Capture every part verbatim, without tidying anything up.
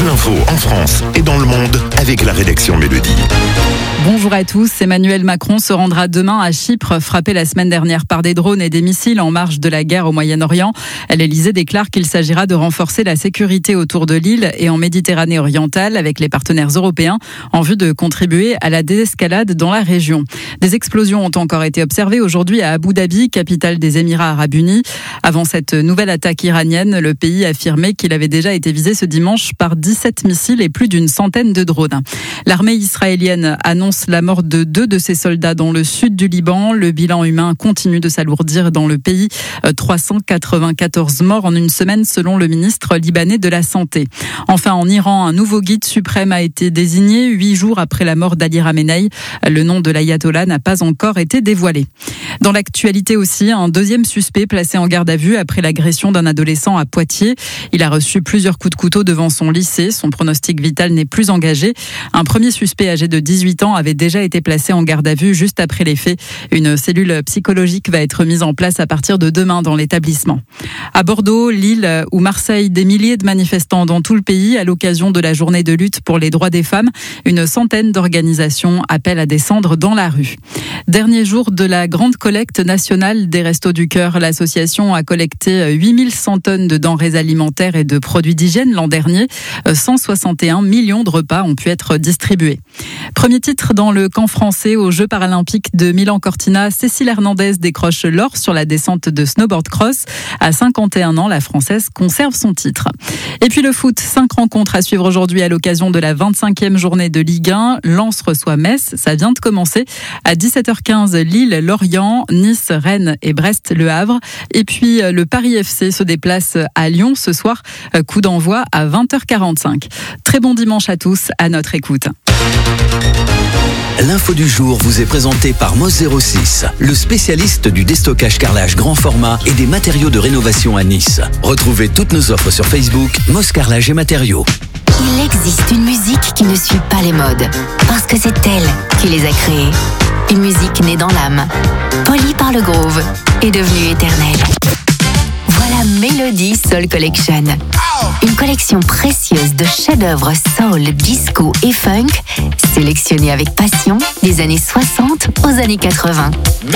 l'info en France et dans le monde avec la rédaction Mélodie. Bonjour à tous. Emmanuel Macron se rendra demain à Chypre, frappé la semaine dernière par des drones et des missiles en marge de la guerre au Moyen-Orient. L'Élysée déclare qu'il s'agira de renforcer la sécurité autour de l'île et en Méditerranée orientale avec les partenaires européens en vue de contribuer à la désescalade dans la région. Des explosions ont encore été observées aujourd'hui à Abu Dhabi, capitale des Émirats arabes unis. Avant cette nouvelle attaque iranienne, le pays affirmait qu'il avait déjà été visé ce dimanche par dix-sept missiles et plus d'une centaine de drones. L'armée israélienne annonce la mort de deux de ses soldats dans le sud du Liban. Le bilan humain continue de s'alourdir dans le pays. trois cent quatre-vingt-quatorze morts en une semaine selon le ministre libanais de la Santé. Enfin, en Iran, un nouveau guide suprême a été désigné huit jours après la mort d'Ali Khamenei. Le nom de l'ayatollah n'a pas encore été dévoilé. Dans l'actualité aussi, un deuxième suspect placé en garde à vue après l'agression d'un adolescent à Poitiers. Il a reçu plusieurs coups de couteau devant son lycée. Son pronostic vital n'est plus engagé. Un premier suspect âgé de dix-huit ans avait déjà été placé en garde à vue juste après les faits. Une cellule psychologique va être mise en place à partir de demain dans l'établissement. À Bordeaux, Lille ou Marseille, des milliers de manifestants dans tout le pays à l'occasion de la journée de lutte pour les droits des femmes. Une centaine d'organisations appellent à descendre dans la rue. Dernier jour de la grande collecte nationale des Restos du Cœur. L'association a collecté huit mille cent tonnes de denrées alimentaires et de produits d'hygiène l'an dernier. cent soixante et un millions de repas ont pu être distribués. Premier titre dans le camp français aux Jeux paralympiques de Milan-Cortina. Cécile Hernandez décroche l'or sur la descente de snowboard cross. À cinquante et un ans, la Française conserve son titre. Et puis le foot, cinq rencontres à suivre aujourd'hui à l'occasion de la vingt-cinquième journée de Ligue un. Lens reçoit Metz, ça vient de commencer. À dix-sept heures quinze, Lille, Lorient, Nice, Rennes et Brest, Le Havre. Et puis le Paris F C se déplace à Lyon ce soir. Coup d'envoi à vingt heures quarante-cinq. Très bon dimanche à tous, à notre écoute. L'info du jour vous est présentée par Moss zéro six, le spécialiste du déstockage carrelage grand format et des matériaux de rénovation à Nice. Retrouvez toutes nos offres sur Facebook, Moss Carrelage et Matériaux. Il existe une musique qui ne suit pas les modes, parce que c'est elle qui les a créées. Une musique née dans l'âme, polie par le groove et devenue éternelle. Voilà Mélodie Soul Collection. Une collection précieuse de chefs-d'œuvre soul, disco et funk, sélectionnés avec passion des années soixante aux années quatre-vingts.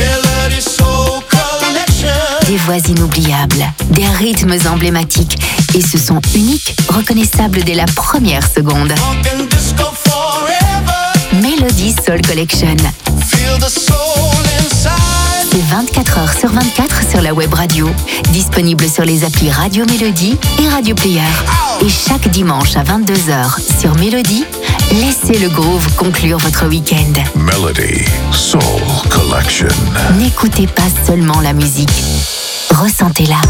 Des voix inoubliables, des rythmes emblématiques et ce son unique, reconnaissable dès la première seconde. Mélodie Soul Collection. C'est vingt-quatre heures sur vingt-quatre sur la web radio, disponible sur les applis Radio Mélodie et Radio Player. Et chaque dimanche à vingt-deux heures sur Mélodie, laissez le groove conclure votre week-end. Melody Soul Collection. N'écoutez pas seulement la musique, ressentez-la.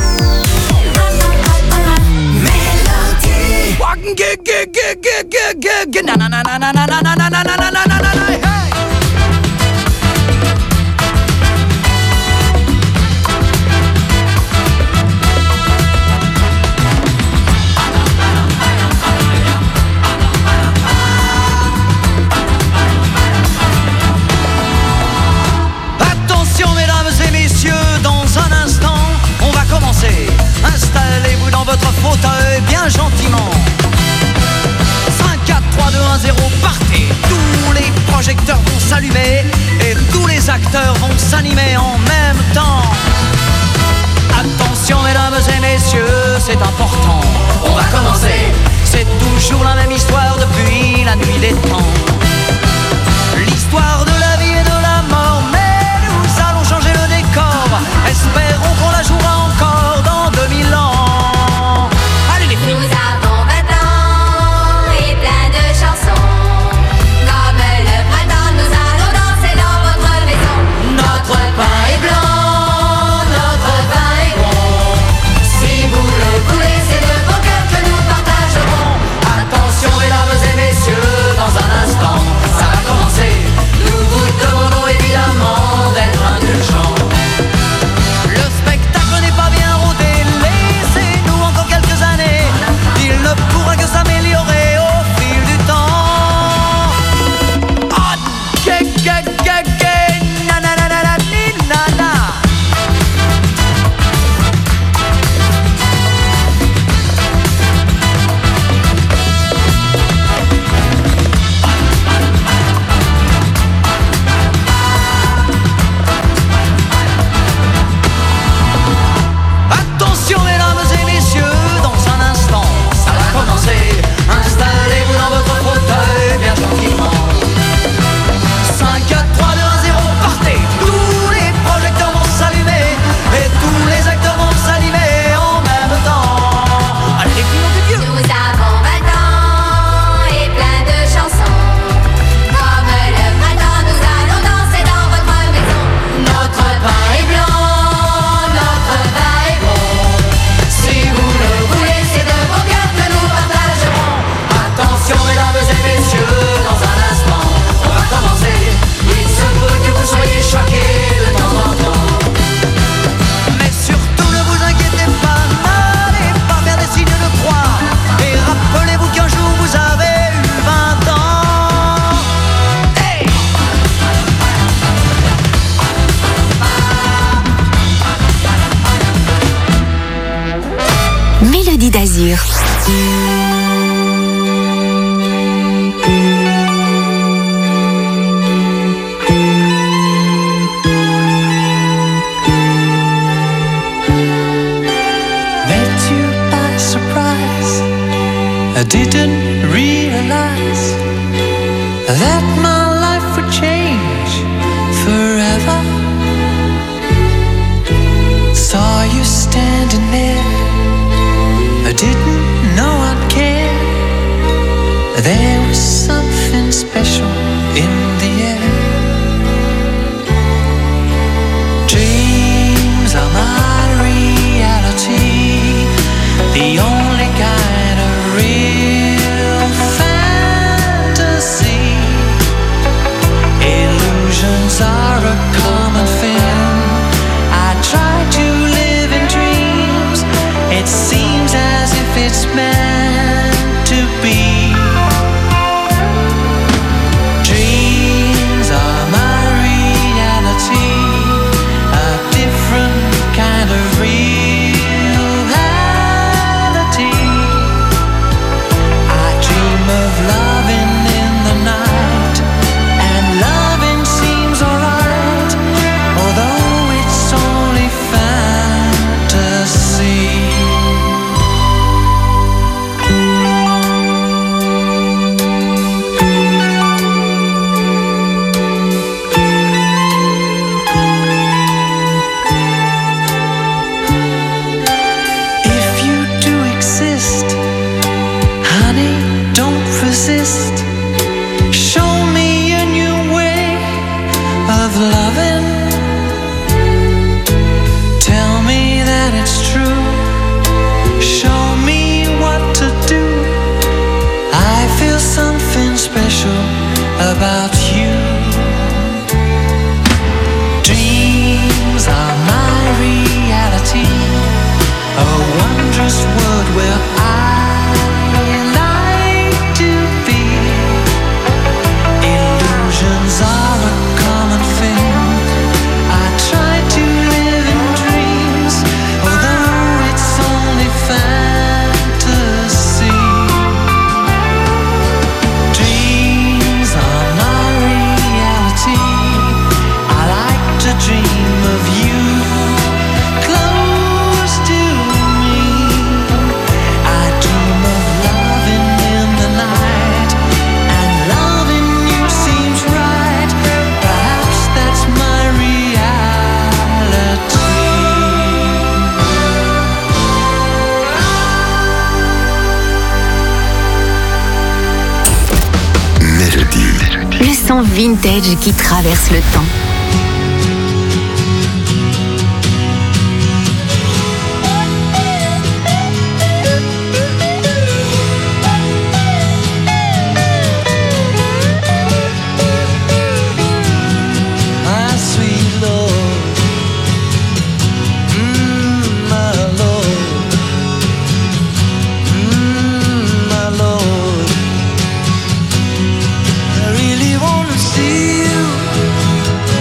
Installez-vous dans votre fauteuil bien gentiment. cinq, quatre, trois, deux, un, zéro, partez. Tous les projecteurs vont s'allumer et tous les acteurs vont s'animer en même temps. Attention mesdames et messieurs, c'est important. On va commencer. C'est toujours la même histoire depuis la nuit des temps. L'histoire de la vie et de la mort, mais nous allons changer le décor. Espérons qu'on la jouera encore dans deux mille ans. Allez les filles. Nous avons vingt ans et plein de chansons. Comme le printemps, nous allons danser dans votre maison. Notre pain est blanc, notre pain est bon. Si vous le voulez, c'est de bon cœur que nous partagerons. Attention mesdames et messieurs, dans un instant Mélodie d'Azur. I didn't realize that my life would change forever. Saw you standing there, I didn't know I'd care. There was something special in the air. Dreams are my reality, the only kind of real fantasy. Illusions are a common thing. I try to live in dreams. It seems as if it's meant to be. Dreams are my reality, a different kind of reality. Of loving in the night, and loving seems alright, although it's only fantasy. If you do exist, honey, resist. Show me a new way of loving. Tell me that it's true. Show me what to do. I feel something special about you. Dreams are my reality, a wondrous world where I are a common thing. I try to live in dreams, although it's only fantasy. Dreams are my reality. I like to dream of you close to me. I dream of loving in the night, and loving you seems right. Perhaps that's my reality. Mélodie. Le son vintage qui traverse le temps. I really wanna see you.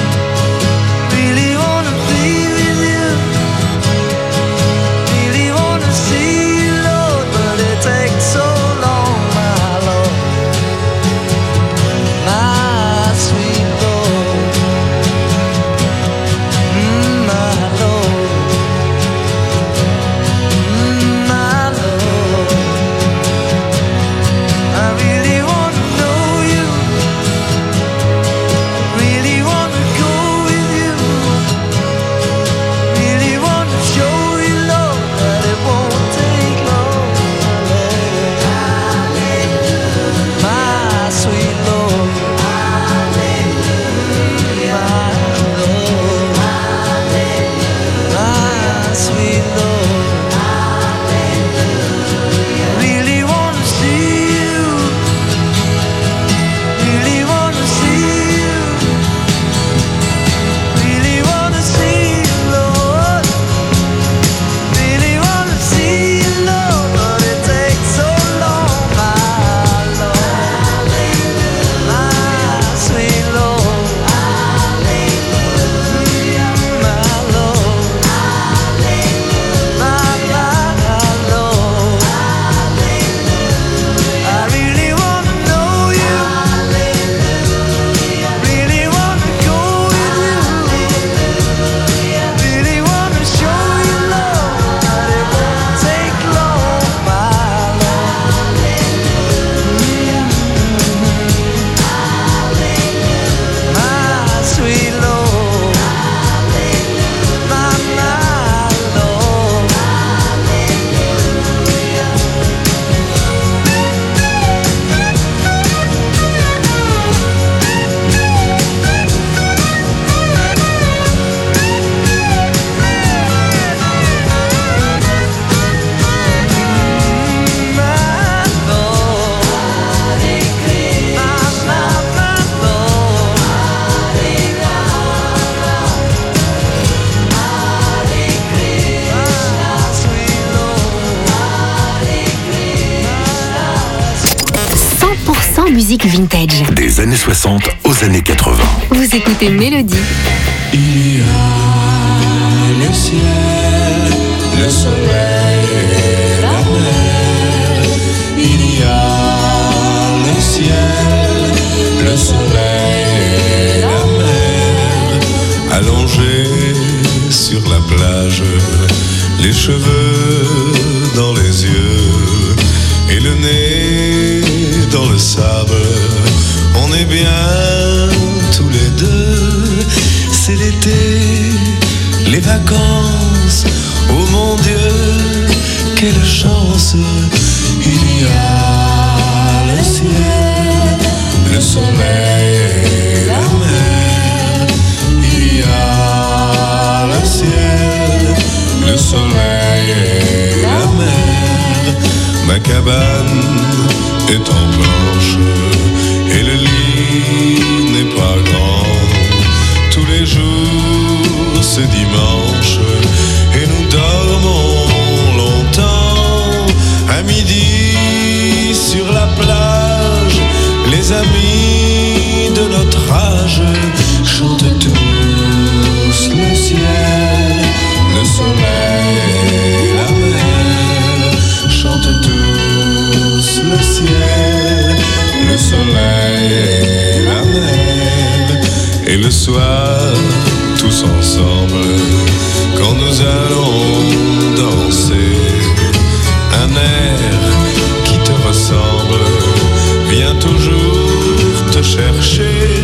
cent musique vintage. Des années soixante aux années quatre-vingts. Vous écoutez Mélodie. Il y a le ciel, le soleil et la mer. Il y a le ciel, le soleil et la mer. Allongés sur la plage, les cheveux dans les yeux et le nez dans le sable. On est bien tous les deux. C'est l'été, les vacances. Oh mon Dieu, quelle chance. Il y a le ciel, le soleil et la mer. Il y a le ciel, le soleil et la mer. Ma cabane est en planche et le lit n'est pas grand. Tous les jours c'est dimanche et nous dormons longtemps. À midi sur la plage, les amis de notre âge chantent tous le ciel, le soleil et la mer. Chantent tous le ciel, le soleil et la mer. Et le soir, tous ensemble, quand nous allons danser, un air qui te ressemble vient toujours te chercher.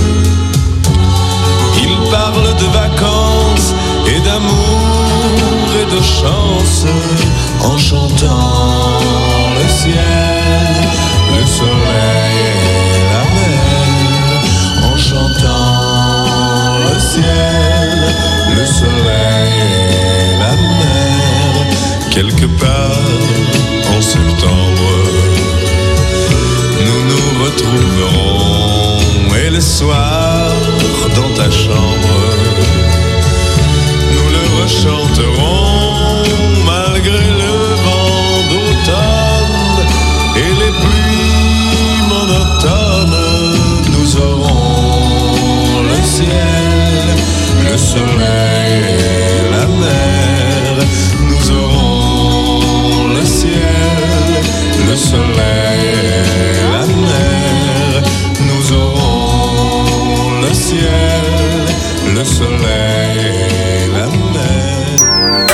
Il parle de vacances et d'amour et de chance en chantant le ciel, le soleil et la mer. En chantant le ciel, le soleil et la mer. Quelque part en septembre, nous nous retrouverons et le soir dans ta chambre, nous le rechanterons malgré le vent d'automne et les pluies monotones. Nous aurons le ciel, le soleil et la mer. Nous aurons le ciel, le soleil et la mer. Nous aurons le ciel, le soleil et la mer.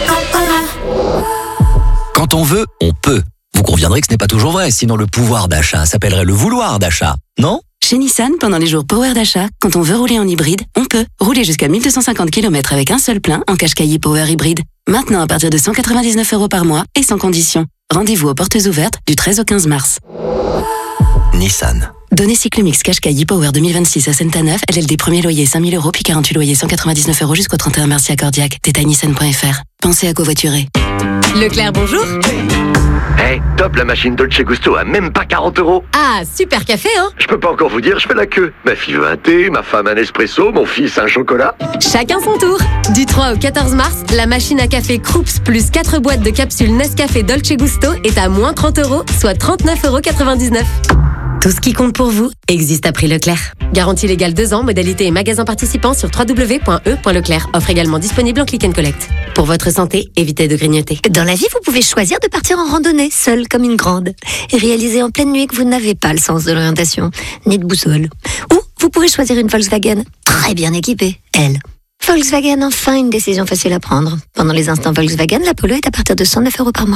Quand on veut, on peut. Vous conviendrez que ce n'est pas toujours vrai, sinon le pouvoir d'achat s'appellerait le vouloir d'achat, non ? Chez Nissan, pendant les jours Power d'achat, quand on veut rouler en hybride, on peut. Rouler jusqu'à mille deux cent cinquante kilomètres avec un seul plein en Qashqai Power Hybride. Maintenant à partir de cent quatre-vingt-dix-neuf euros par mois et sans condition. Rendez-vous aux portes ouvertes du treize au quinze mars. Nissan. Données Cyclomix Qashqai Power deux mille vingt-six à Saint-Neuf, L L D premier loyer cinq mille euros puis quarante-huit loyers cent quatre-vingt-dix-neuf euros jusqu'au trente et un mars si accordiaque. Détail nissan point f r. Pensez à covoiturer. Leclerc, bonjour. Hey, top, la machine Dolce Gusto à même pas quarante euros. Ah, super café, hein. Je peux pas encore vous dire, je fais la queue. Ma fille veut un thé, ma femme un espresso, mon fils un chocolat. Chacun son tour. Du trois au quatorze mars, la machine à café Krups plus quatre boîtes de capsules Nescafé Dolce Gusto est à moins trente euros, soit trente-neuf euros quatre-vingt-dix-neuf. Tout ce qui compte pour vous existe à prix Leclerc. Garantie légale deux ans, modalité et magasin participant sur w w w point e point leclerc. Offre également disponible en click and collect. Pour votre santé, évitez de grignoter. Dans la vie, vous pouvez choisir de partir en randonnée, seule comme une grande, et réaliser en pleine nuit que vous n'avez pas le sens de l'orientation, ni de boussole. Ou vous pouvez choisir une Volkswagen, très bien équipée, elle. Volkswagen, enfin une décision facile à prendre. Pendant les instants Volkswagen, la Polo est à partir de cent neuf euros par mois.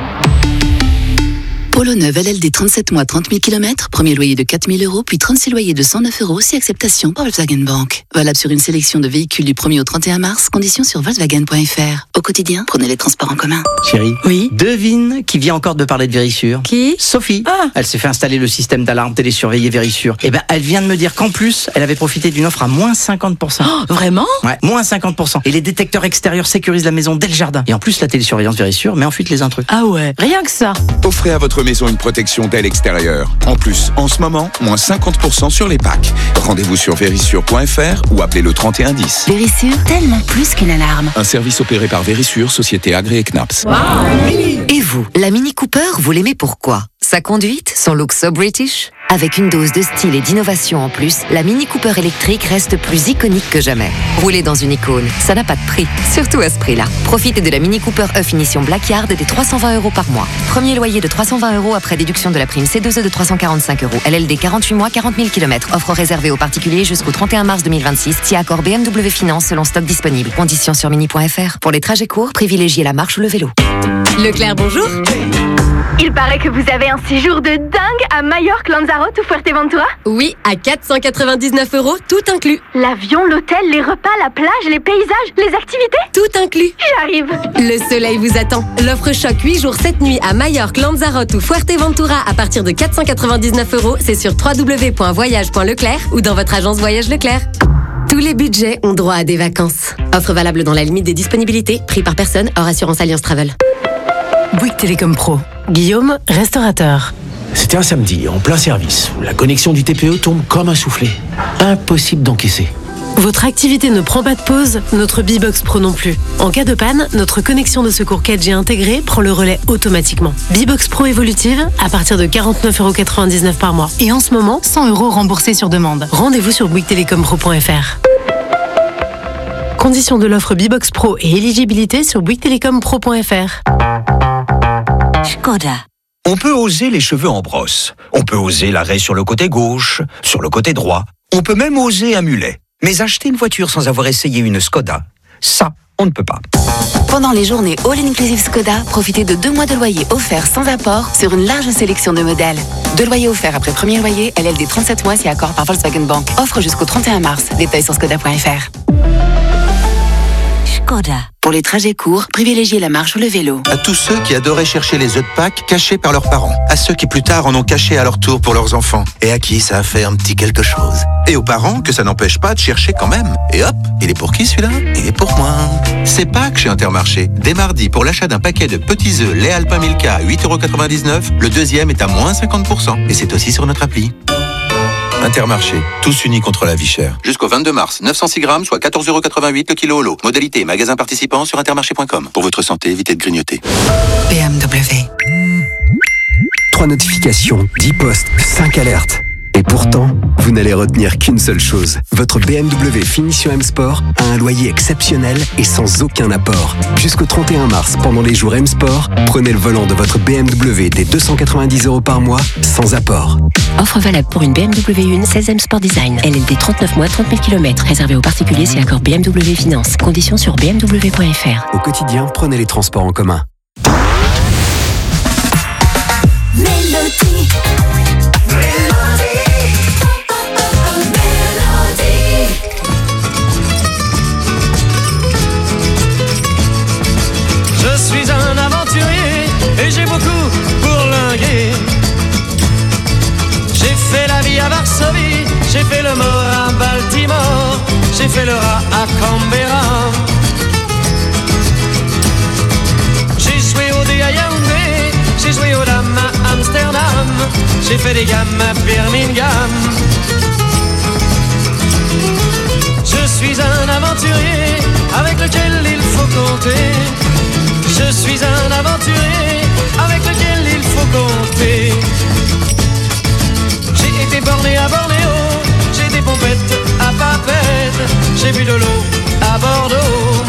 Polo neuf L L D trente-sept mois, trente mille kilomètres, premier loyer de quatre mille euros, puis trente-six loyers de cent neuf euros, si acceptation par Volkswagen Bank. Valable sur une sélection de véhicules du premier au trente et un mars, conditions sur volkswagen point f r. Au quotidien, prenez les transports en commun. Chérie, Oui. devine qui vient encore de parler de Vérissure. Qui Sophie. Ah. Elle s'est fait installer le système d'alarme télésurveillé Vérissure. Et ben, elle vient de me dire qu'en plus, elle avait profité d'une offre à moins cinquante pour cent. Oh, vraiment Ouais, moins cinquante pour cent. Et les détecteurs extérieurs sécurisent la maison dès le jardin. Et en plus, la télésurveillance Vérissure met en fuite les intrus. Ah ouais, rien que ça. Offrez à votre maison une protection dès l'extérieur. En plus, en ce moment, moins cinquante pour cent sur les packs. Rendez-vous sur vérissure point f r ou appelez le trente et un dix. Vérissure, tellement plus qu'une alarme. Un service opéré par Vérissure, société agréée C N A P S. Et vous, la Mini Cooper, vous l'aimez pourquoi ? Sa conduite, son look so British ? Avec une dose de style et d'innovation en plus, la Mini Cooper électrique reste plus iconique que jamais. Rouler dans une icône, ça n'a pas de prix, surtout à ce prix-là. Profitez de la Mini Cooper E Finition Black Yard des trois cent vingt euros par mois. Premier loyer de trois cent vingt euros après déduction de la prime C deux E de trois cent quarante-cinq euros. L L D quarante-huit mois, quarante mille kilomètres. Offre réservée aux particuliers jusqu'au trente et un mars deux mille vingt-six. Si accord B M W Finance selon stock disponible. Conditions sur mini point f r. Pour les trajets courts, privilégiez la marche ou le vélo. Leclerc, bonjour. Il paraît que vous avez un séjour de dingue à Majorque, Lanzarote ou Fuerteventura? Oui, à quatre cent quatre-vingt-dix-neuf euros, tout inclus. L'avion, l'hôtel, les repas, la plage, les paysages, les activités? Tout inclus. J'arrive. Le soleil vous attend. L'offre choc huit jours, sept nuits à Majorque, Lanzarote ou Fuerteventura à partir de quatre cent quatre-vingt-dix-neuf euros. C'est sur w w w point voyage point leclerc ou dans votre agence Voyage Leclerc. Tous les budgets ont droit à des vacances. Offre valable dans la limite des disponibilités. Prix par personne, hors assurance Alliance Travel. Bouygues Télécom Pro. Guillaume, restaurateur. C'était un samedi, en plein service. La connexion du T P E tombe comme un soufflet. Impossible d'encaisser. Votre activité ne prend pas de pause, notre B-Box Pro non plus. En cas de panne, notre connexion de secours quatre G intégrée prend le relais automatiquement. B-Box Pro évolutive à partir de quarante-neuf euros quatre-vingt-dix-neuf par mois. Et en ce moment, cent euros remboursés sur demande. Rendez-vous sur bouygues télécom pro point f r. Conditions de l'offre B-Box Pro et éligibilité sur bouygues télécom pro point f r. Skoda. On peut oser les cheveux en brosse. On peut oser l'arrêt sur le côté gauche, sur le côté droit. On peut même oser un mulet. Mais acheter une voiture sans avoir essayé une Skoda, ça, on ne peut pas. Pendant les journées All Inclusive Skoda, profitez de deux mois de loyer offerts sans apport sur une large sélection de modèles. Deux loyers offerts après premier loyer, L L D trente-sept mois si accord par Volkswagen Bank. Offre jusqu'au trente et un mars. Détails sur skoda point f r. Skoda. Pour les trajets courts, privilégiez la marche ou le vélo. À tous ceux qui adoraient chercher les œufs de Pâques cachés par leurs parents. À ceux qui plus tard en ont caché à leur tour pour leurs enfants. Et à qui ça a fait un petit quelque chose. Et aux parents que ça n'empêche pas de chercher quand même. Et hop, il est pour qui celui-là? Il est pour moi. C'est Pâques chez Intermarché. Dès mardi, pour l'achat d'un paquet de petits œufs lait Alpin Milka à huit euros quatre-vingt-dix-neuf, le deuxième est à moins cinquante pour cent. Et c'est aussi sur notre appli. Intermarché, tous unis contre la vie chère. Jusqu'au vingt-deux mars, neuf cent six grammes, soit quatorze euros quatre-vingt-huit le kilo au lot. Modalité, magasin participant sur intermarché point com. Pour votre santé, évitez de grignoter. B M W. Trois notifications, dix postes, cinq alertes. Et pourtant, vous n'allez retenir qu'une seule chose. Votre B M W Finition M Sport a un loyer exceptionnel et sans aucun apport. Jusqu'au trente et un mars, pendant les jours M Sport, prenez le volant de votre B M W dès deux cent quatre-vingt-dix euros par mois, sans apport. Offre valable pour une B M W un seize M Sport Design. L L D trente-neuf mois, trente mille kilomètres. Réservé aux particuliers si accord B M W Finance. Conditions sur b m w point f r. Au quotidien, prenez les transports en commun. Mélodie. Je suis un aventurier et j'ai beaucoup bourlingué. J'ai fait la vie à Varsovie, j'ai fait le mort à Baltimore, j'ai fait le rat à Canberra. J'ai joué au dé à Yaoundé, j'ai joué aux dames à Amsterdam, j'ai fait des gammes à Birmingham. Je suis un aventurier avec lequel il faut compter. Je suis un aventurier avec lequel il faut compter. J'ai été borné à Bornéo, j'ai des pompettes à Papette, j'ai bu de l'eau à Bordeaux.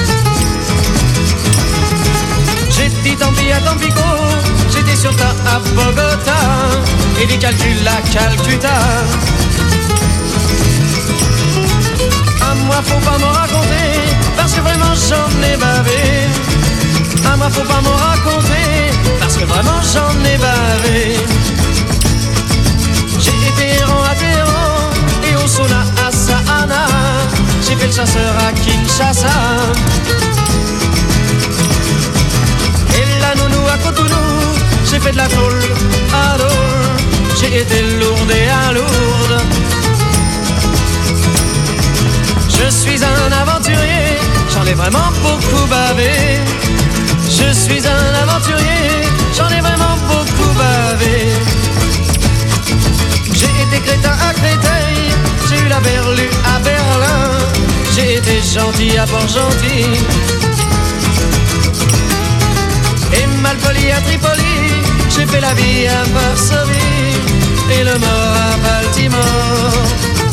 J'ai dit tant pis à Tampico, j'étais sur ta à Bogota, et des calculs à Calcutta. À moi faut pas m'en raconter, parce que vraiment j'en ai bavé. À moi faut pas m'en raconter, parce que vraiment j'en ai bavé. J'ai été errant à Téhéran, et au sauna à Sahana. J'ai fait le chasseur à Kinshasa. Et la nounou à Cotonou, j'ai fait de la tôle à Dole. J'ai été lourde et à Lourdes. Je suis un aventurier, j'en ai vraiment beaucoup bavé. Je suis un aventurier, j'en ai vraiment beaucoup bavé. J'ai été crétin à Créteil, j'ai eu la berlue à Berlin, j'ai été gentil à Port-Gentil. Et malpoli à Tripoli, j'ai fait la vie à Varsovie. et le mort à Baltimore.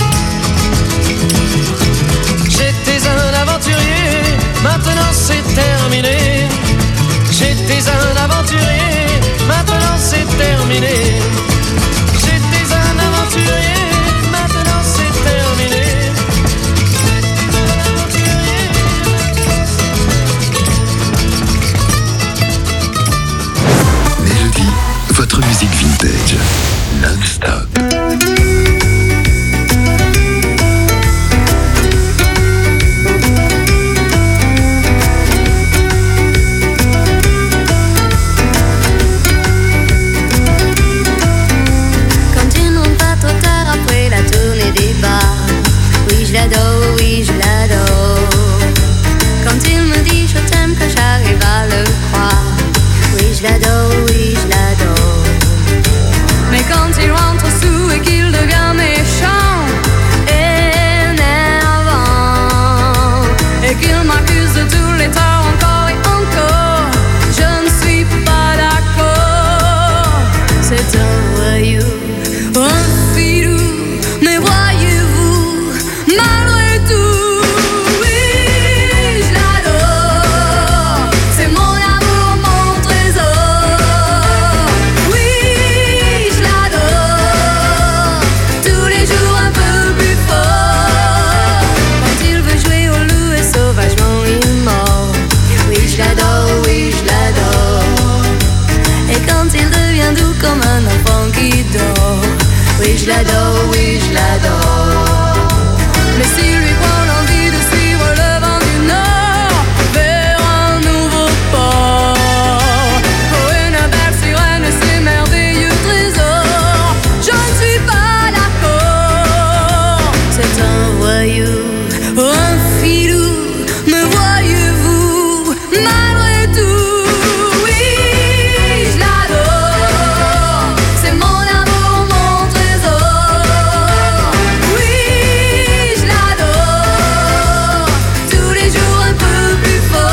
J'étais un aventurier, maintenant c'est terminé. J'étais un aventurier, maintenant c'est terminé. J'étais un aventurier, maintenant c'est terminé. Mélodie, votre musique vintage, non-stop. Oui, je l'adore, oui, je l'adore. Quand il me dit je t'aime, que j'arrive à le croire. Oui, je l'adore, oui, je l'adore. Mais quand il rentre sous et qu'il devient méchant, énervant, et qu'il m'accuse de tous les torts encore et encore, je ne suis pas d'accord. C'est un voyou, un filou, mais voyez-vous, malgré tout, oui, je l'adore. C'est mon amour, mon trésor. Oui, je l'adore. Tous les jours un peu plus fort. Quand il veut jouer au loup et sauvagement il mord. Oui, je l'adore, oui, je l'adore. Et quand il devient doux comme un enfant qui dort. Oui, je l'adore, oui, je l'adore. Mais s'il lui prend l'envie de suivre le vent du nord vers un nouveau port, pour une belle sirène et ses merveilleux trésors, je ne suis pas d'accord. C'est un voyou, un filou, me voyez-vous, malgré tout, oui, je l'adore. C'est mon amour, mon trésor. Oui, je l'adore. Tous les jours un peu plus fort.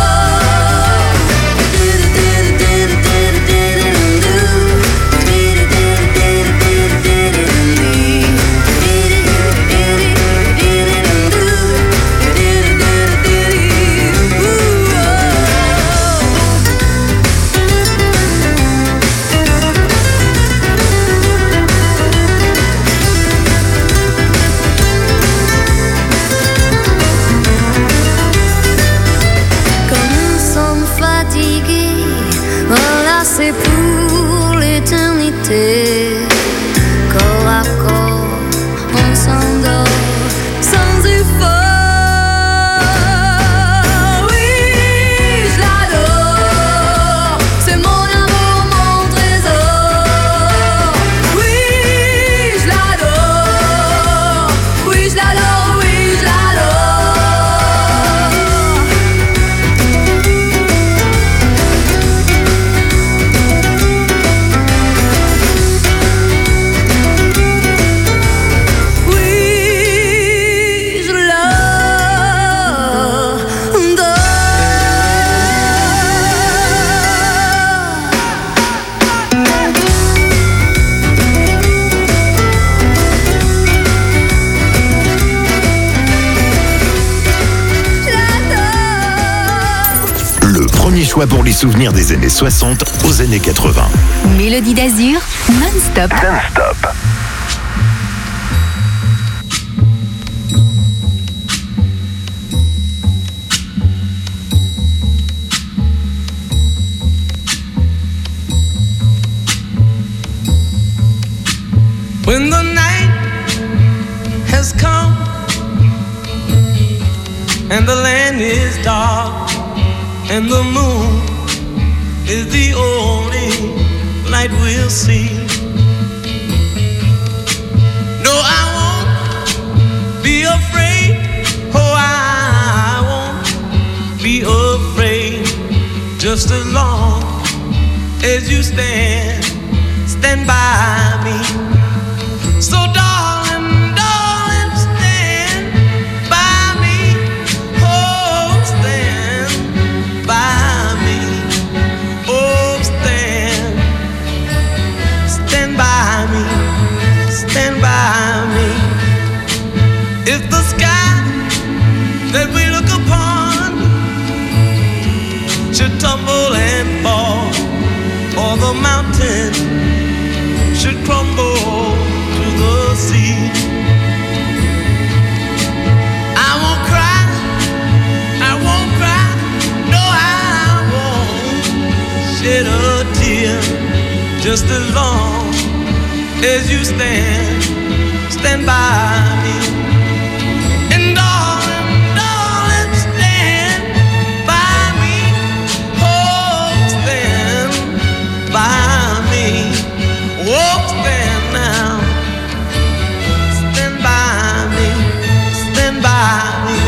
Comme nous sommes fatigués, voilà c'est pour l'éternité. Corps à corps, on s'endort sans effort. Oui, je l'adore. C'est mon amour, mon trésor. Oui, je l'adore. Oui, je l'adore, oui, je l'adore. Oui, je Le premier choix pour les souvenirs des années soixante aux années quatre-vingts. Mélodie d'Azur, non-stop. Non-stop. When the night has come and the land is dark and the moon is the only light we'll see. No, I won't be afraid. Oh, I won't be afraid. Just as long as you stand, stand by me. So darling, darling, stand by me. Oh, stand by me. Oh, stand, stand by me. crumble to the sea. I won't cry, I won't cry, no I won't shed a tear, just as long as you stand, stand by me. And darling, darling, stand by me, oh, stand by me, oh, stand now, stand by me, stand by me.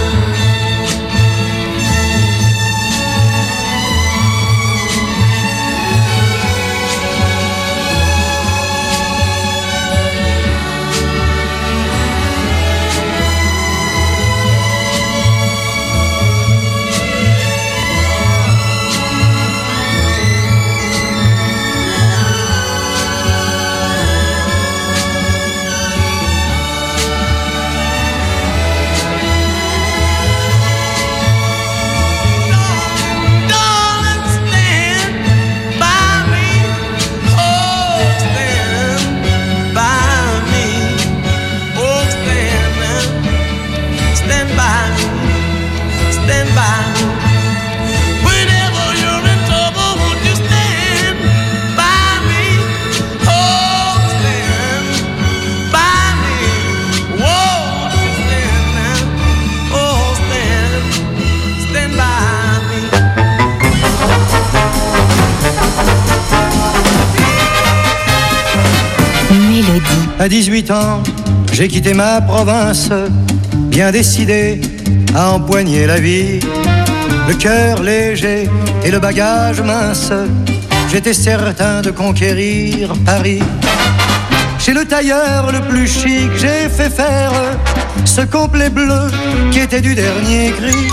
À dix-huit ans, j'ai quitté ma province, bien décidé à empoigner la vie. Le cœur léger et le bagage mince, j'étais certain de conquérir Paris. Chez le tailleur le plus chic, j'ai fait faire ce complet bleu qui était du dernier cri.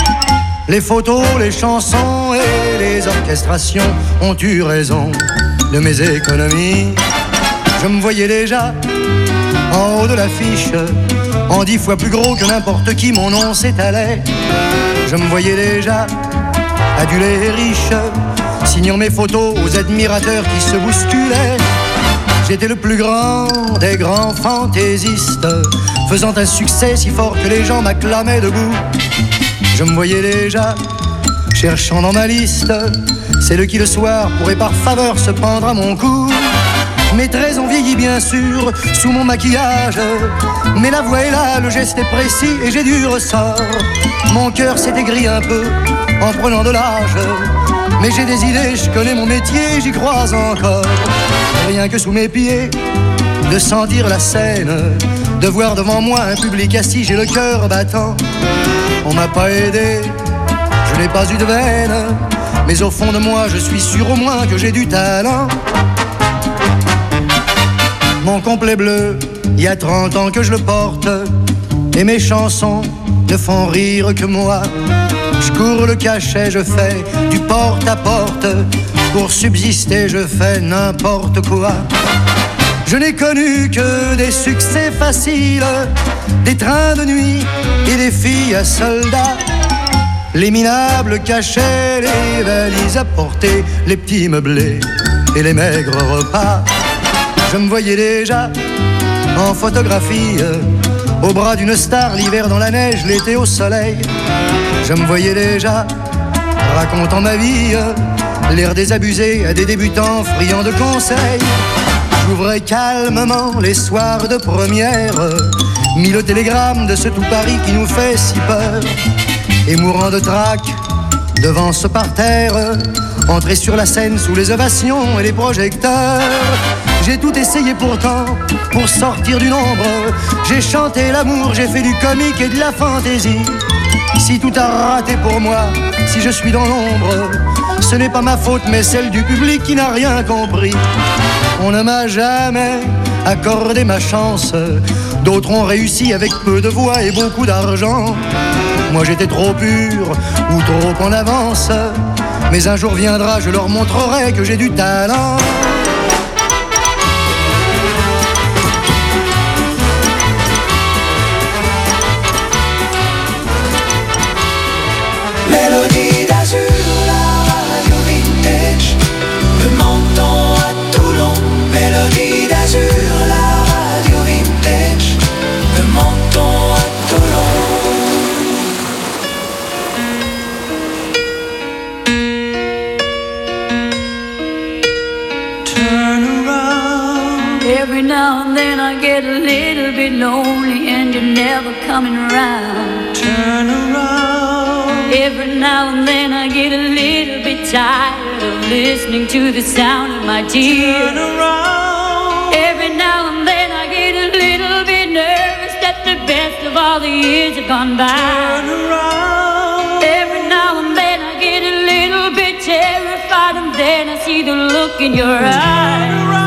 Les photos, les chansons et les orchestrations ont eu raison de mes économies. Je me voyais déjà en haut de l'affiche, en dix fois plus gros que n'importe qui, mon nom s'étalait. Je me voyais déjà adulé et riche, signant mes photos aux admirateurs qui se bousculaient. J'étais le plus grand des grands fantaisistes, faisant un succès si fort que les gens m'acclamaient debout. Je me voyais déjà cherchant dans ma liste celle qui le soir pourrait par faveur se prendre à mon cou. Mes traits ont vieilli bien sûr sous mon maquillage, mais la voix est là, le geste est précis et j'ai du ressort. Mon cœur s'est aigri un peu en prenant de l'âge, mais j'ai des idées, je connais mon métier, j'y crois encore. Rien que sous mes pieds, de sentir la scène, de voir devant moi un public assis, j'ai le cœur battant. On m'a pas aidé, je n'ai pas eu de veine, mais au fond de moi je suis sûr au moins que j'ai du talent. Mon complet bleu, il y a trente ans que je le porte, et mes chansons ne font rire que moi. Je cours le cachet, je fais du porte-à-porte, pour subsister je fais n'importe quoi. Je n'ai connu que des succès faciles, des trains de nuit et des filles à soldats. Les minables cachets, les valises à porter, les petits meublés et les maigres repas. Je me voyais déjà en photographie, au bras d'une star, l'hiver dans la neige, l'été au soleil. Je me voyais déjà racontant ma vie, l'air désabusé à des débutants friands de conseils. J'ouvrais calmement les soirs de première, mis le télégramme de ce tout Paris qui nous fait si peur. Et mourant de trac devant ce parterre, entrer sur la scène sous les ovations et les projecteurs. J'ai tout essayé pourtant pour sortir du nombre. J'ai chanté l'amour, j'ai fait du comique et de la fantaisie. Si tout a raté pour moi, si je suis dans l'ombre, ce n'est pas ma faute mais celle du public qui n'a rien compris. On ne m'a jamais accordé ma chance, d'autres ont réussi avec peu de voix et beaucoup d'argent. Moi j'étais trop pur ou trop en avance, mais un jour viendra, je leur montrerai que j'ai du talent. Mélodie d'azur, la radio vintage, le menton à Toulon. Mélodie d'azur. Every now and then I get a little bit lonely and you're never coming around. Turn around. Every now and then I get a little bit tired of listening to the sound of my tears. Turn around. Every now and then I get a little bit nervous that the best of all the years have gone by. Turn around. Every now and then I get a little bit terrified and then I see the look in your eyes. Turn around.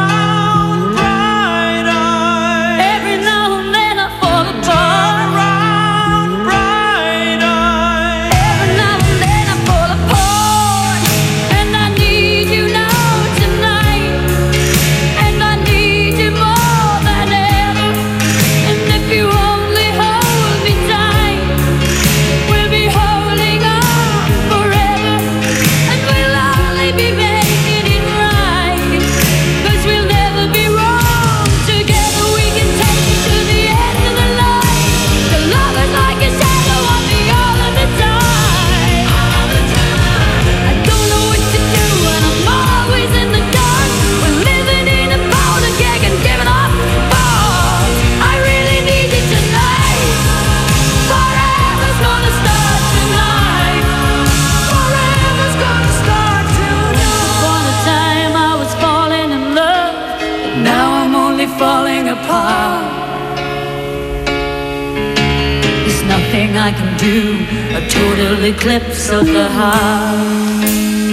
Falling apart. There's nothing I can do, a total eclipse of the heart.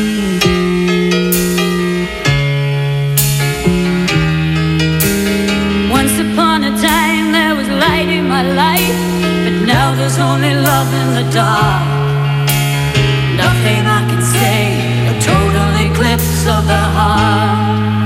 Once upon a time there was light in my life, but now there's only love in the dark. Nothing I can say, a total eclipse of the heart.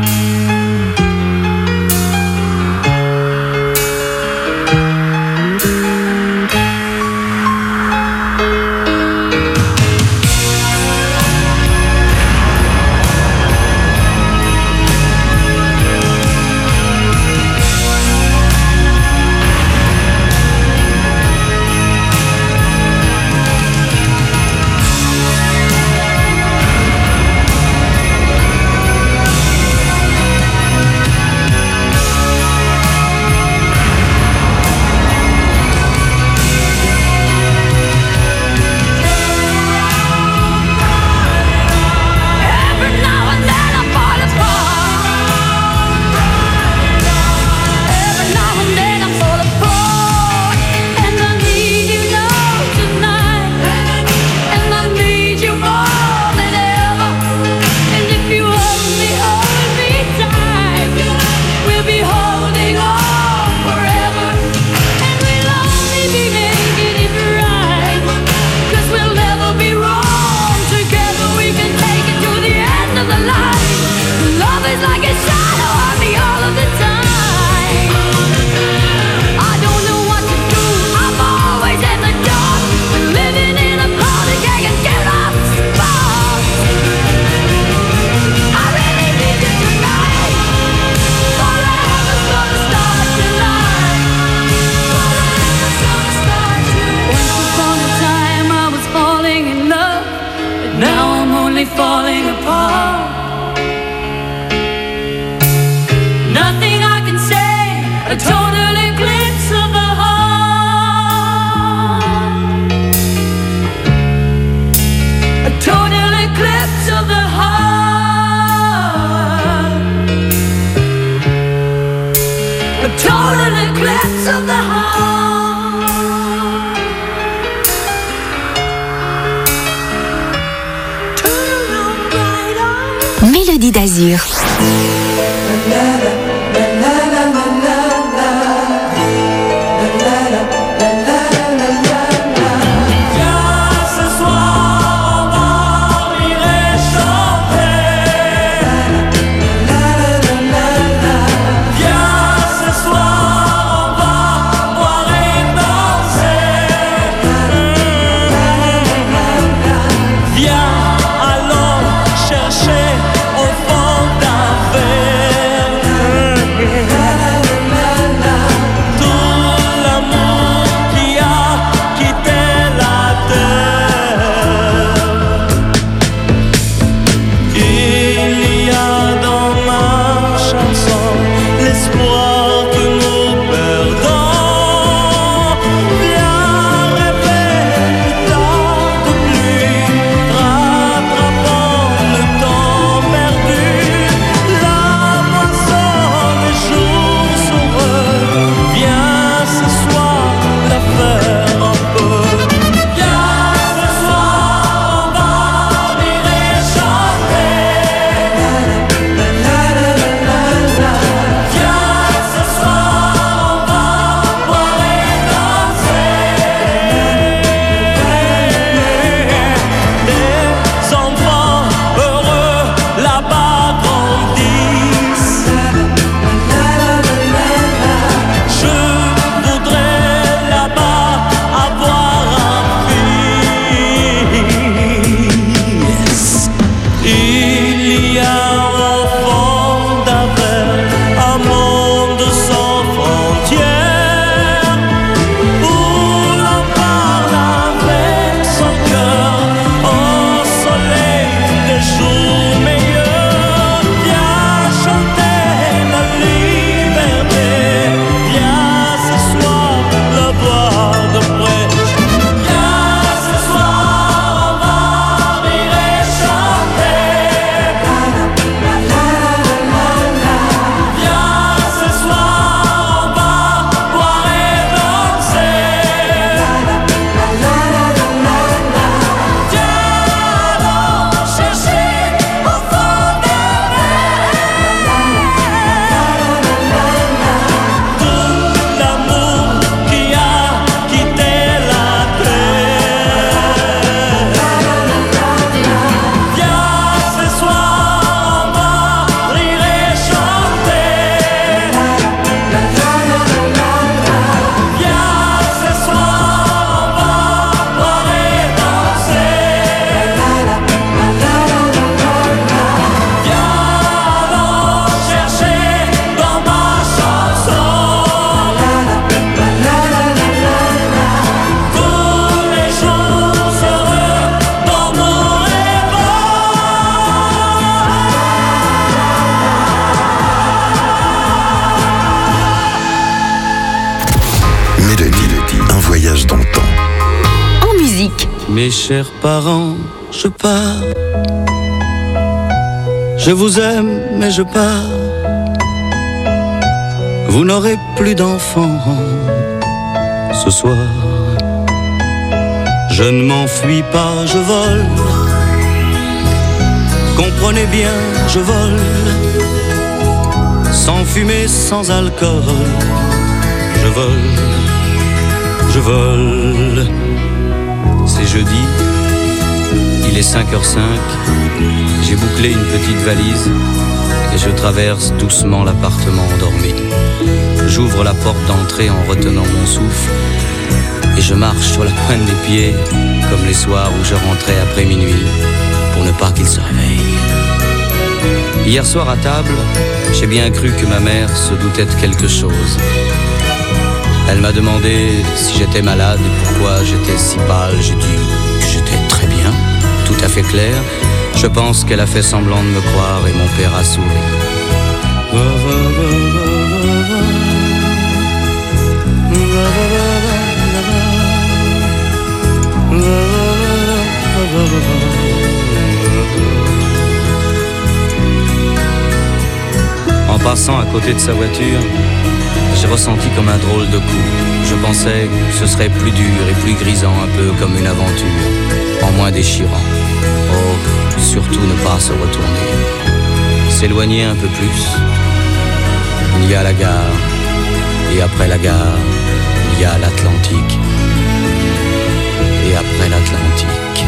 Falling apart. Nothing I can say, a total eclipse of the heart. A total eclipse of the heart. A total eclipse of the heart. Mélodie d'Azur. Viens, allons chercher au fond d'un verre Mes chers parents, je pars. Je vous aime, mais je pars. Vous n'aurez plus d'enfants ce soir. Je ne m'enfuis pas, je vole. Comprenez bien, je vole. Sans fumée, sans alcool. Je vole, je vole. C'est jeudi, il est cinq heures cinq. J'ai bouclé une petite valise et je traverse doucement l'appartement endormi. J'ouvre la porte d'entrée en retenant mon souffle et je marche sur la pointe des pieds comme les soirs où je rentrais après minuit pour ne pas qu'il se réveille. Hier soir à table, j'ai bien cru que ma mère se doutait de quelque chose. Elle m'a demandé si j'étais malade et pourquoi j'étais si pâle. J'ai dit que j'étais très bien, tout à fait clair. Je pense qu'elle a fait semblant de me croire et mon père a souri. En passant à côté de sa voiture, j'ai ressenti comme un drôle de coup. Je pensais que ce serait plus dur et plus grisant, un peu comme une aventure, en moins déchirant. Oh, surtout ne pas se retourner. S'éloigner un peu plus. Il y a la gare, et après la gare, il y a l'Atlantique. Et après l'Atlantique...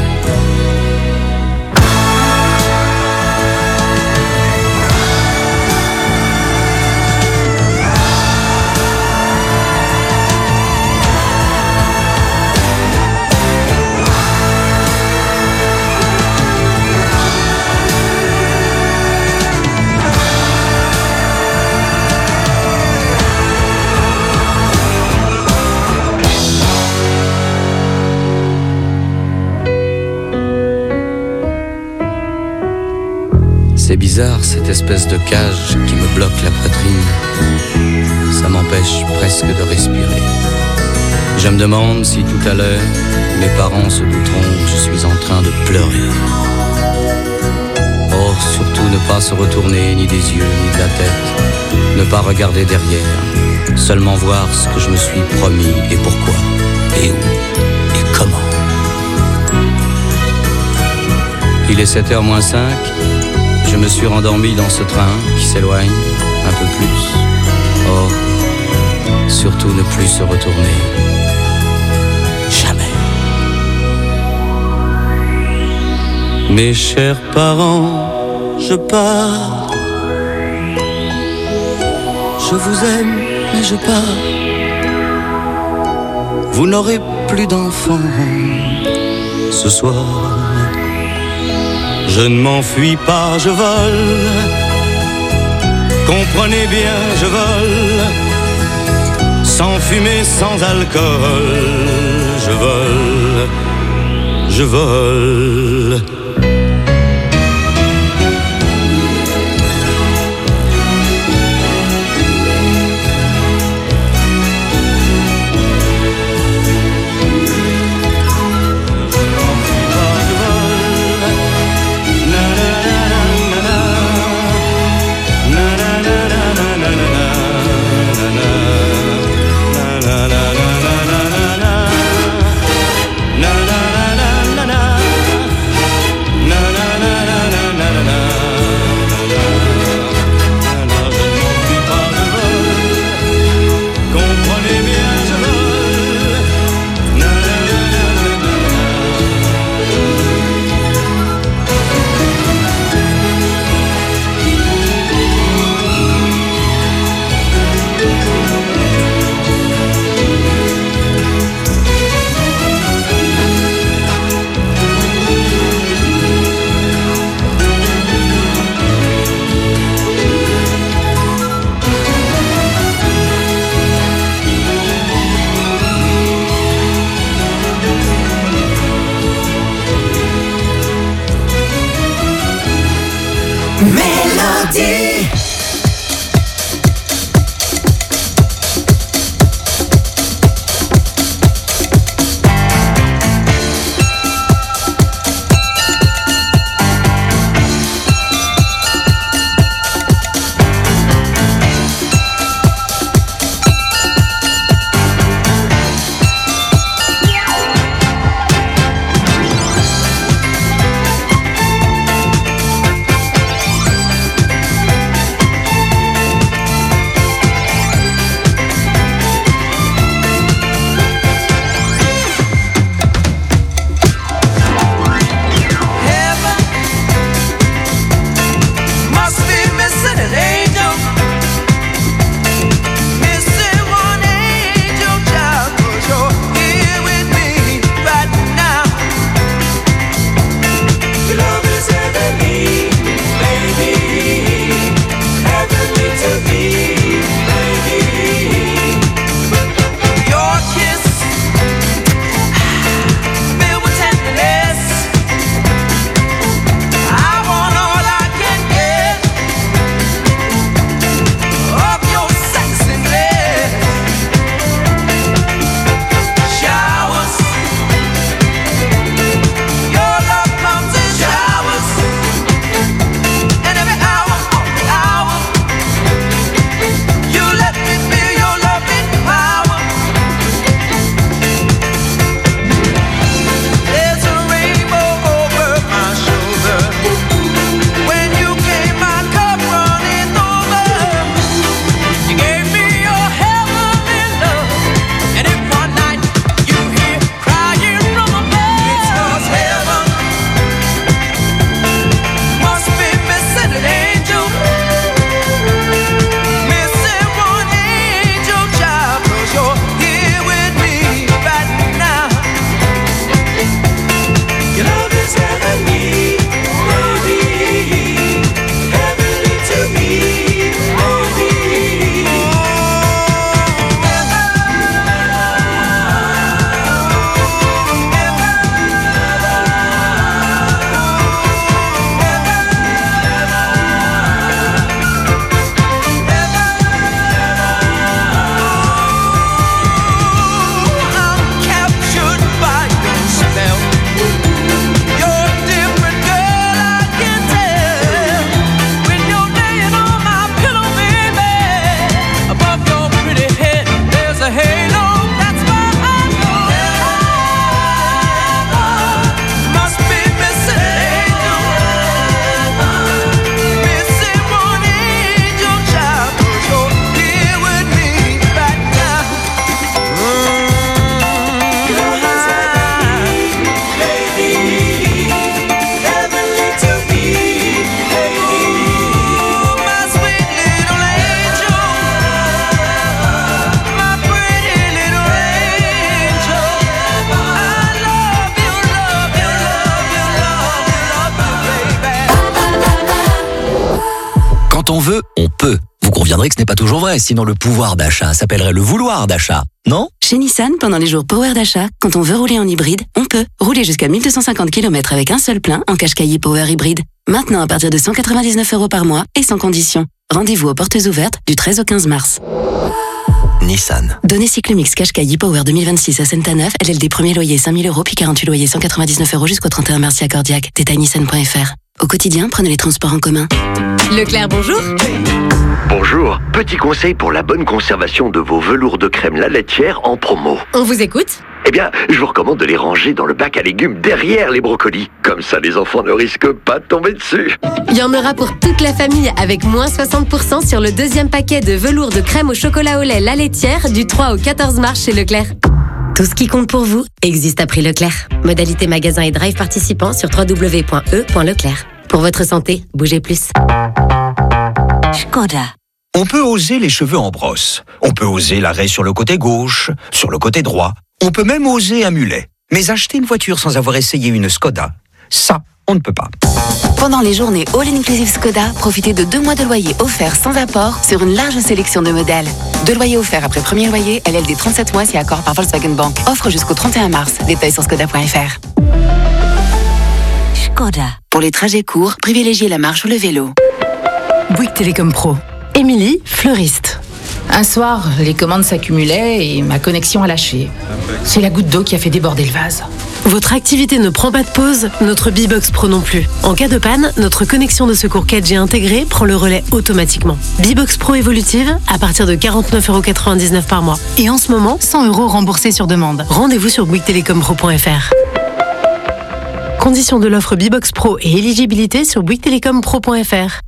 C'est bizarre, cette espèce de cage qui me bloque la poitrine. Ça m'empêche presque de respirer. Je me demande si tout à l'heure, mes parents se douteront que je suis en train de pleurer. Oh, surtout ne pas se retourner, ni des yeux, ni de la tête. Ne pas regarder derrière. Seulement voir ce que je me suis promis et pourquoi, et où, et comment. Il est sept heures moins cinq. Je me suis rendormi dans ce train qui s'éloigne un peu plus. Oh, surtout ne plus se retourner. Jamais. Mes chers parents, je pars. Je vous aime, mais je pars. Vous n'aurez plus d'enfants ce soir. Je ne m'enfuis pas, je vole. Comprenez bien, je vole. Sans fumée, sans alcool. Je vole, je vole. Mélodie. veut, on peut. Vous conviendrez que ce n'est pas toujours vrai, sinon le pouvoir d'achat s'appellerait le vouloir d'achat, non ? Chez Nissan, pendant les jours Power d'achat, quand on veut rouler en hybride, on peut. Rouler jusqu'à mille deux cent cinquante kilomètres avec un seul plein en Qashqai Power Hybride. Maintenant à partir de cent quatre-vingt-dix-neuf euros par mois et sans condition. Rendez-vous aux portes ouvertes du treize au quinze mars. Nissan. Données Cyclomix Qashqai Power deux mille vingt-six à Saint-Aneuf, L L D premier loyer cinq mille euros puis quarante-huit loyers cent quatre-vingt-dix-neuf euros jusqu'au trente et un mars si accordiaque. Détail nissan point f r. Au quotidien, prenez les transports en commun. Leclerc, bonjour. Bonjour, petit conseil pour la bonne conservation de vos velours de crème la laitière en promo. On vous écoute. Eh bien, je vous recommande de les ranger dans le bac à légumes derrière les brocolis. Comme ça, les enfants ne risquent pas de tomber dessus. Il y en aura pour toute la famille avec moins soixante pour cent sur le deuxième paquet de velours de crème au chocolat au lait la laitière du trois au quatorze mars chez Leclerc. Tout ce qui compte pour vous existe à prix Leclerc. Modalité magasin et drive participants sur w w w point e point leclerc. Pour votre santé, bougez plus. Skoda. On peut oser les cheveux en brosse. On peut oser l'arrêt sur le côté gauche, sur le côté droit. On peut même oser un mulet. Mais acheter une voiture sans avoir essayé une Skoda, ça, on ne peut pas. Pendant les journées All Inclusive Skoda, profitez de deux mois de loyer offerts sans apport sur une large sélection de modèles. Deux loyers offerts après premier loyer, L L D trente-sept mois si accord par Volkswagen Bank. Offre jusqu'au trente et un mars. Détails sur skoda point f r. Skoda. Pour les trajets courts, privilégiez la marche ou le vélo. Bouygues Télécom Pro. Émilie, fleuriste. Un soir, les commandes s'accumulaient et ma connexion a lâché. C'est la goutte d'eau qui a fait déborder le vase. Votre activité ne prend pas de pause, notre B-Box Pro non plus. En cas de panne, notre connexion de secours quatre G intégrée prend le relais automatiquement. B-Box Pro évolutive à partir de quarante-neuf euros quatre-vingt-dix-neuf par mois. Et en ce moment, cent euros remboursés sur demande. Rendez-vous sur bouygues télécom pro point f r. Conditions de l'offre B-Box Pro et éligibilité sur bouygues télécom pro point f r.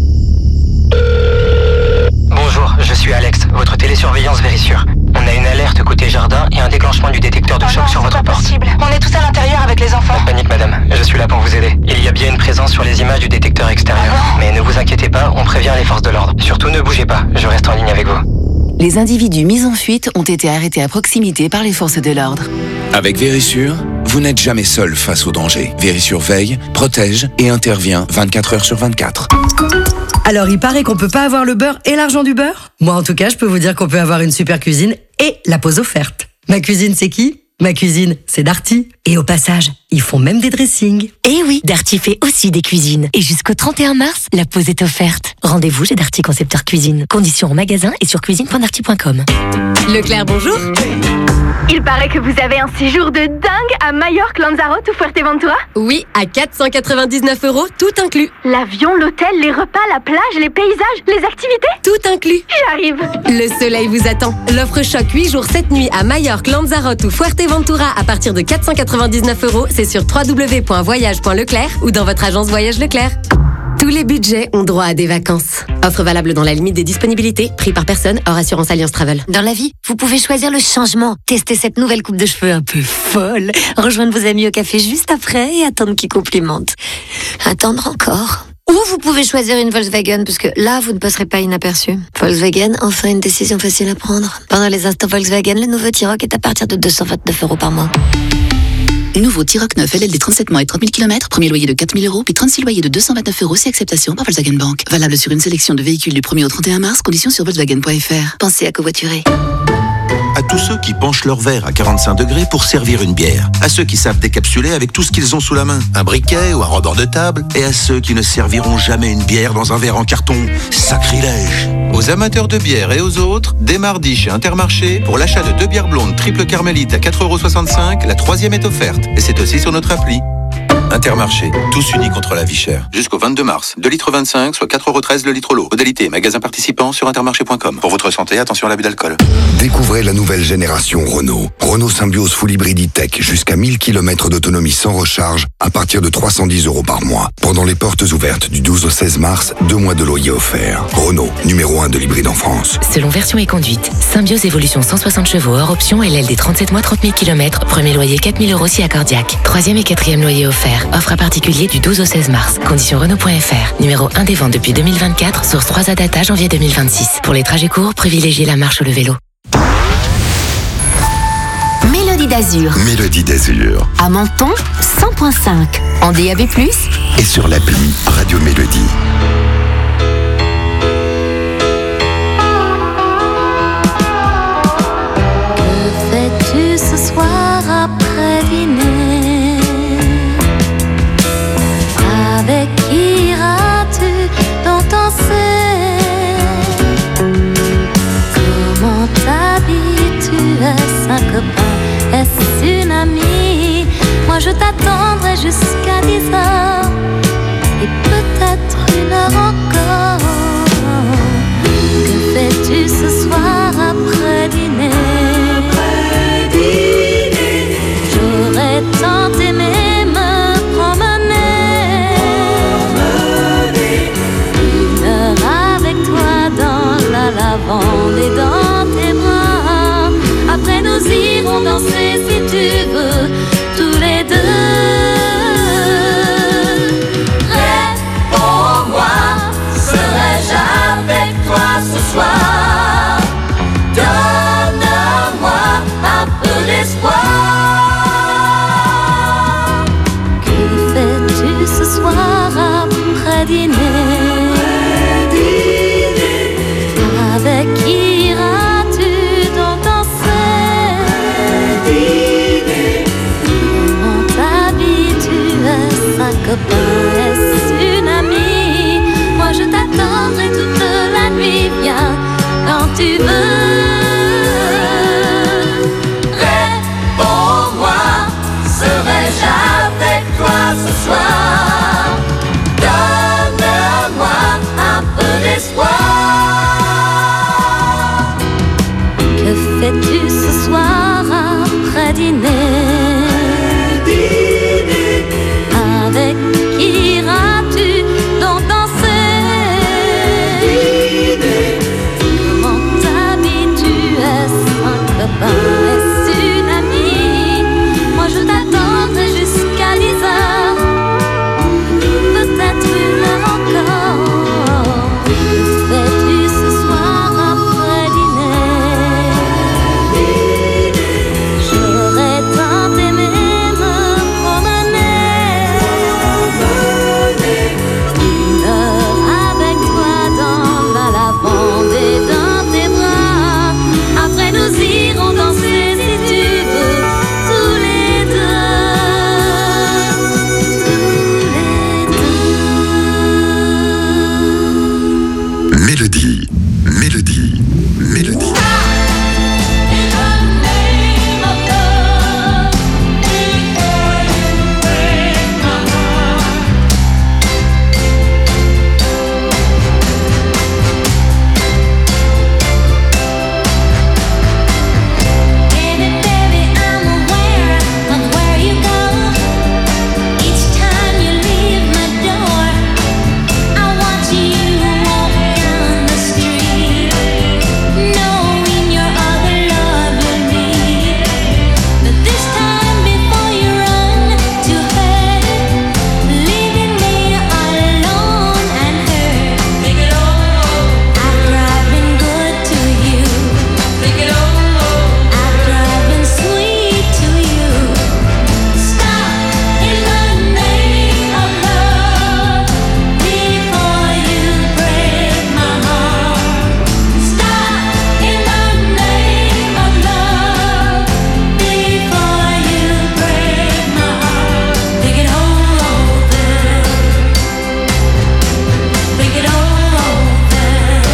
Bonjour, je suis Alex, votre télésurveillance Vérissure. On a une alerte côté jardin et un déclenchement du détecteur de oh choc non, sur votre pas porte. Possible. On est tous à l'intérieur avec les enfants. Pas de panique madame, je suis là pour vous aider. Il y a bien une présence sur les images du détecteur extérieur. Oh Mais ne vous inquiétez pas, on prévient les forces de l'ordre. Surtout ne bougez pas, je reste en ligne avec vous. Les individus mis en fuite ont été arrêtés à proximité par les forces de l'ordre. Avec Vérissure, vous n'êtes jamais seul face au danger. Vérissure veille, protège et intervient vingt-quatre heures sur vingt-quatre. Alors, il paraît qu'on peut pas avoir le beurre et l'argent du beurre. Moi, en tout cas, je peux vous dire qu'on peut avoir une super cuisine et la pause offerte. Ma cuisine, c'est qui ? Ma cuisine, c'est Darty. Et au passage, ils font même des dressings. Eh oui, Darty fait aussi des cuisines. Et jusqu'au trente et un mars, la pause est offerte. Rendez-vous chez Darty Concepteur Cuisine. Conditions en magasin et sur cuisine point darty point com. Leclerc, bonjour. Il paraît que vous avez un séjour de dingue à Majorque, Lanzarote ou Fuerteventura. Oui, à quatre cent quatre-vingt-dix-neuf euros, tout inclus. L'avion, l'hôtel, les repas, la plage, les paysages, les activités. Tout inclus. J'arrive. Le soleil vous attend. L'offre choc huit jours sept nuits à Majorque, Lanzarote ou Fuerteventura à partir de quatre cent quatre-vingt-dix-neuf euros. C'est sur w w w point voyage point leclerc ou dans votre agence Voyage Leclerc. Tous les budgets ont droit à des vacances. Offre valable dans la limite des disponibilités. Prix par personne, hors assurance Alliance Travel. Dans la vie, vous pouvez choisir le changement. Tester cette nouvelle coupe de cheveux un peu folle. Rejoindre vos amis au café juste après et attendre qu'ils complimentent. Attendre encore. Ou vous pouvez choisir une Volkswagen, parce que là, vous ne passerez pas inaperçu. Volkswagen, enfin une décision facile à prendre. Pendant les instants Volkswagen, le nouveau T-Roc est à partir de deux cent vingt-neuf euros par mois. Nouveau T-Roc neuf L L D trente-sept mois et trente mille kilomètres, premier loyer de quatre mille euros, puis trente-six loyers de deux cent vingt-neuf euros si acceptation par Volkswagen Bank. Valable sur une sélection de véhicules du premier au trente et un mars, conditions sur volkswagen point f r. Pensez à covoiturer. À tous ceux qui penchent leur verre à quarante-cinq degrés pour servir une bière. À ceux qui savent décapsuler avec tout ce qu'ils ont sous la main. Un briquet ou un rebord de table. Et à ceux qui ne serviront jamais une bière dans un verre en carton. Sacrilège. Aux amateurs de bière et aux autres, dès mardi chez Intermarché, pour l'achat de deux bières blondes triple carmélite à quatre euros soixante-cinq, la troisième est offerte. Et c'est aussi sur notre appli. Intermarché, tous unis contre la vie chère. Jusqu'au vingt-deux mars, deux litres vingt-cinq, soit quatre euros treize le litre l'eau. Modalité, magasin participant sur intermarché point com. Pour votre santé, attention à l'abus d'alcool. Découvrez la nouvelle génération Renault. Renault Symbiose Full Hybrid E-Tech, jusqu'à mille kilomètres d'autonomie sans recharge, à partir de trois cent dix euros par mois. Pendant les portes ouvertes du douze au seize mars, deux mois de loyer offert. Renault, numéro un de l'hybride en France. Selon version et conduite, Symbiose Évolution cent soixante chevaux hors option, L L D trente-sept mois, trente mille kilomètres, premier loyer quatre mille euros si accordiaque. Troisième et quatrième loyer offert. Offre à particulier du douze au seize mars. Conditions Renault point f r. Numéro un des ventes depuis deux mille vingt-quatre, source trois A data janvier deux mille vingt-six. Pour les trajets courts, privilégiez la marche ou le vélo. Mélodie d'Azur. Mélodie d'Azur. À Menton, cent virgule cinq. En D A B plus. Et sur l'appli Radio Mélodie. lavande et dans tes bras. Après nous irons danser si tu veux, tous les deux. Réponds-moi, serai-je avec toi ce soir? Donne-moi un peu d'espoir. Que fais-tu ce soir après dîner? Avec qui iras-tu donc danser? Comment t'habitues-tu à un copain? Est-ce une amie? Moi je t'attendrai toute la nuit, viens quand tu veux. Réponds-moi, serai-je avec toi ce soir? Donne-moi un peu d'espoir. Que fais-tu ce soir après dîner? Avec qui iras-tu donc danser? Comment t'habitues? Est-ce un copain? Est-ce une amie? Moi je t'attendrai jusqu'à dix heures, peut-être une heure encore. Que fais-tu ce soir après dîner? J'aurais tant aimé me promener une heure avec toi dans la lavande et dans tes bras. Après nous irons danser si tu veux, tous les deux, tous les deux. Mélodie, Mélodie, Mélodie. Baby, baby, I'm aware of where you go. Each time you leave my door, I watch you walk down the street, knowing your other love will leave. But this time before you run to her, leaving me alone and hurt. Take it all. After I've been good to you, take it all. After I've been sweet to you, stop in the name of love before you break my heart. Stop in the name of love before you break my heart. Think it all over. Think it all over.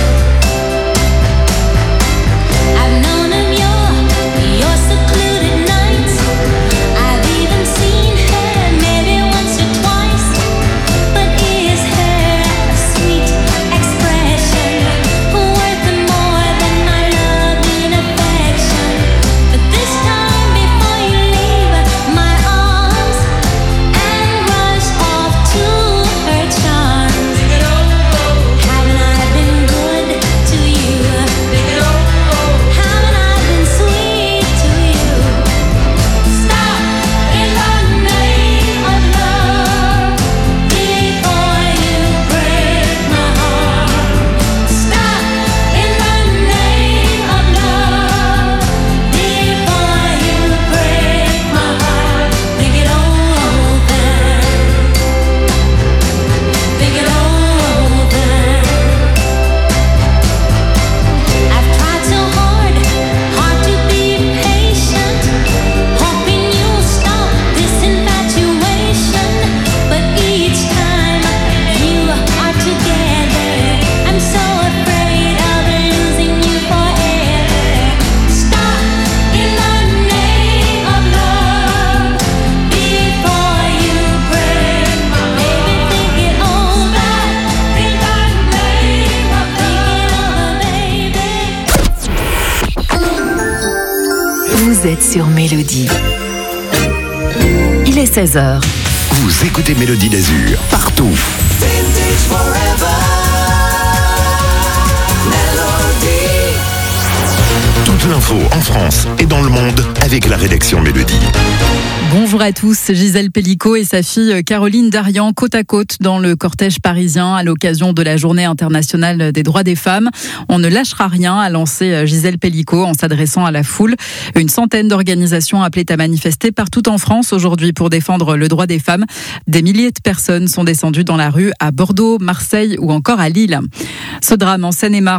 I've known of your, your secluded nights. I've even seen her maybe once or twice. But is her sweet expression worth more than my love and affection? But this time before you leave my arms and rush off to her charms, haven't I been good to you? Haven't I been sweet to you? Stop in the name of love before you break my heart. Stop in the name of love before you break my heart. Think it all over. Think it all over. I've tried so hard, hard to be patient, hoping you'll stop this infatuation. But each time you are together, I'm so afraid of losing you forever. Stop in the name of love before you break my heart. Baby, think it over. In the name of love, baby. Vous êtes sur Mélodie. Il est seize heures. Vous écoutez Mélodie d'Azur, partout. Vintage forever. Melody. l'info en France et dans le monde avec la rédaction Mélodie. Bonjour à tous, Gisèle Pellicot et sa fille Caroline Darian côte à côte dans le cortège parisien à l'occasion de la Journée internationale des droits des femmes. On ne lâchera rien, a lancé Gisèle Pellicot en s'adressant à la foule. Une centaine d'organisations appelaient à manifester partout en France aujourd'hui pour défendre le droit des femmes. Des milliers de personnes sont descendues dans la rue à Bordeaux, Marseille ou encore à Lille. Ce drame en Seine-et-Marne